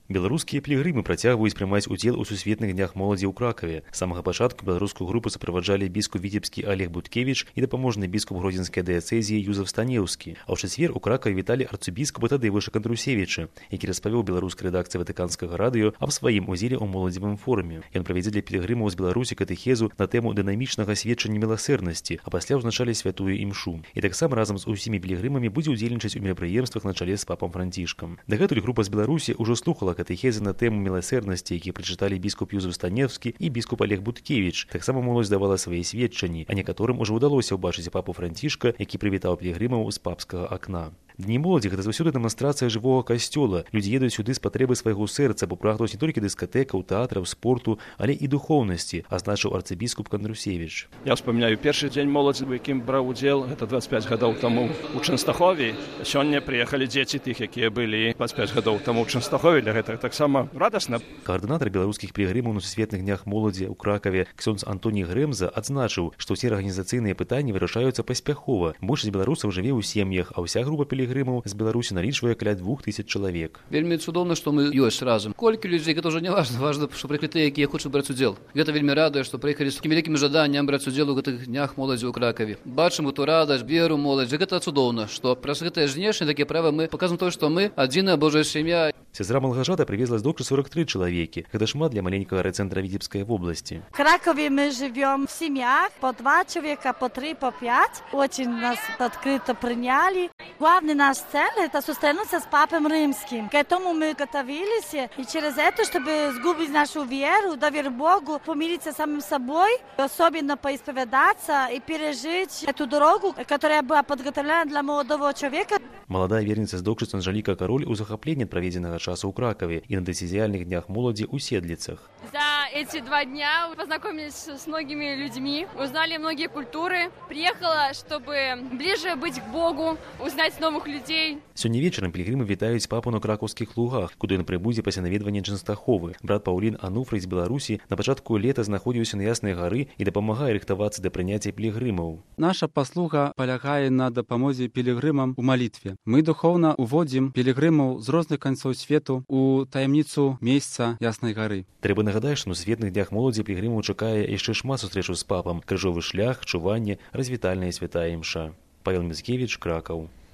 Беларускія пілігрымы працягваюць прымаць удзел у сусветных днях моладзі ў Кракаве. З самага пачатку беларускую групу суправаджалі біскуп віцебскі Олег Буткевіч і дапаможны біскуп гродзенскай дыяцэзіі Юзеф Станеўскі. А ў чацвер у Кракаве віталі арцыбіскупа Тадзеуша Кандрусевіча, які распавёў беларускай рэдакцыі Ватыканскага радыё аб сваім удзеле ў моладзевым форуме. Ён правядзе для пілігрымаў з Беларусі катэхезу на тэму дынамічнага сведчання міласэрнасці, а пасля ўзначалі святую імшу. І таксама разам з усімі пілігрымамі будзе ўдзельнічаць у мерапрыемствах на чале з папам Францішкам. Дагэтуль група з Беларусі ўжо слухала катэхезы на тэму міласэрнасці, які прачыталі біскуп Юзеф Станеўскі і біскуп Олег Буткевіч. Таксама моладзь давала свае сведчанні, а некаторым ужо ўдалося ўбачыць папу Францішка, які прывітаў пілігрымаў з папскага акна. Дні моладзі – гэта заўсёды дэманстрацыя жывога касцёла. Людзі едуць сюды з патрэбы свайго сэрца, бо прагнуць не толькі дыскатэкаў, тэатраў, спорту, але і духоўнасці, азначыў арцыбіскуп Кандрусевіч. Я вспоминаю першы дзень моладзі, у якім браў удзел, гэта 25 гадоў таму у Чэнстахове. Сёння прыехалі дзеці тых, якія былі 25 гадоў таму ў Чэнстахове. Для гэтага таксама радасна. Каардынатар беларускіх пілігрымаў на сусветных днях моладзі ў Кракаве ксёндз Антоній Грэмза адзначыў, што ўсе арганізацыйныя пытанні вырашаюцца паспяхова. Большасць беларусаў жыве ў сем'ях, а ўся група пілігрымаў з Беларусі налічвае каля 2000 чалавек. Вельмі цудоўна, што мы ёсць разам. Колькі людзей, гэта ўжо не важна. Важна, што прыйшлі тыя, якія хочуць браць удзел. Гэта вельмі радуе, што прыехалі з такім вялікім жаданнем браць удзел у гэтых днях моладзі ў Кракаве. Бачым эту радасць, веру моладзі. Гэта цудоўна, што праз гэтыя знешнія такія правы мы паказваем тое, што мы адзіная Божая сям'я. Сястра Малгажата привезла з докчы 43 чалавекі. Гэта шмат для маленькага райцэнтра Віцебскай вобласці. В Кракове мы живем в семьях, по 2 человека, по 3, по 5. Очень нас открыто приняли. Главный наш цель – это состянуться с Папой Римским. К этому мы готовились. И через это, чтобы сгубить нашу веру, доверие Богу, помириться с самим собой, особенно поисповедаться и пережить эту дорогу, которая была подготовлена для молодого человека. Маладая верніца з докчыц Анжаліка Кароль у захапленні ад праведзенага часу ў Кракаве і на дыцэзіяльных днях моладзі ў Седліцах. За эти 2 дня познакомились с многими людьми, узнали многие культуры. Приехала, чтобы ближе быть к Богу, узнать новых людей. Сёння вечарам пілігрымы вітаюць папу на кракаўскіх лугах, куды ён прыбудзе пасля наведвання Чэнстаховы. Брат Паўлін Ануфрый з Беларусі на пачатку лета знаходзіўся на Яснай гары і дапамагае рыхтавацца да прыняцця пілігрымаў. Наша паслуга палягае на дапамозе пілігрымам у малітве. Мы духоўна уводзім пілігрымаў з розных канцоў свету у таямніцу месца Яснай гары. Трэба нагадаць, што на сусветных днях моладзі пілігрымаў чакае яшчэ шмат сустрэчаў з папам, крыжовы шлях, чуванне, развітальная святая імша. Павел Міцкевіч, Кракаў.